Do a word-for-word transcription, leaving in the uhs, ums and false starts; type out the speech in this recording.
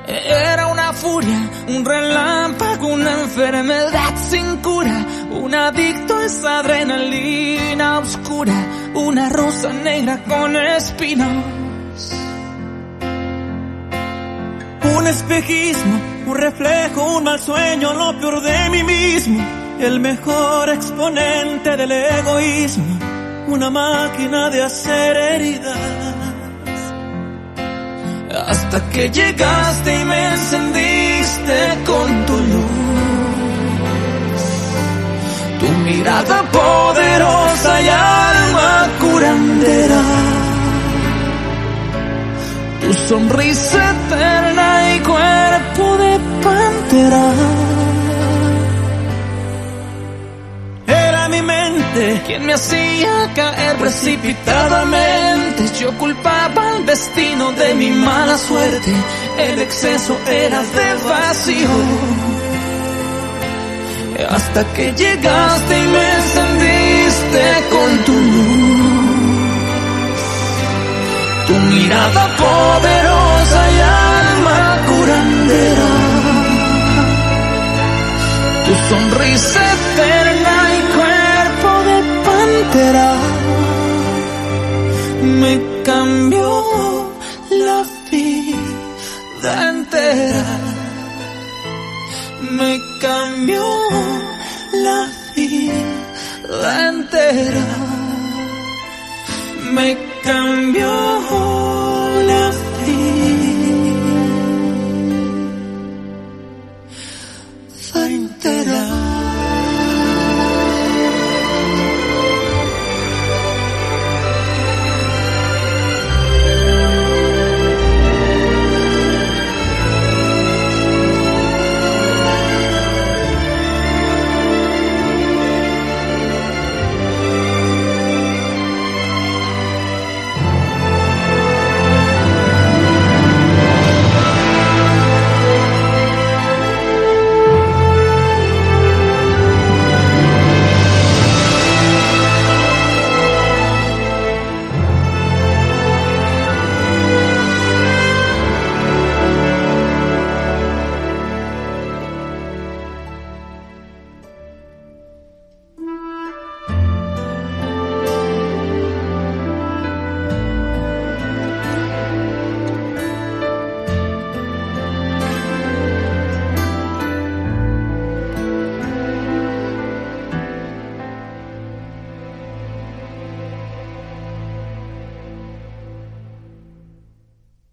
Era una furia, un relámpago, una enfermedad sin cura, un adicto a esa adrenalina oscura, una rosa negra con espinos. Un espejismo, un reflejo, un mal sueño, lo peor de mí mismo, el mejor exponente del egoísmo, una máquina de hacer heridas. Hasta que llegaste y me encendiste con tu luz, tu mirada poderosa y alma curandera, tu sonrisa eterna y cuerpo de pantera. Era mi mente quien me hacía caer precipitadamente. Yo culpaba al destino de mi mala suerte, el exceso era de vacío. Hasta que llegaste y me encendiste con tu luz, tu mirada poderosa y alma curandera, tu sonrisa eterna y cuerpo de pantera, me cambió la vida entera, me cambió la vida entera, me cambió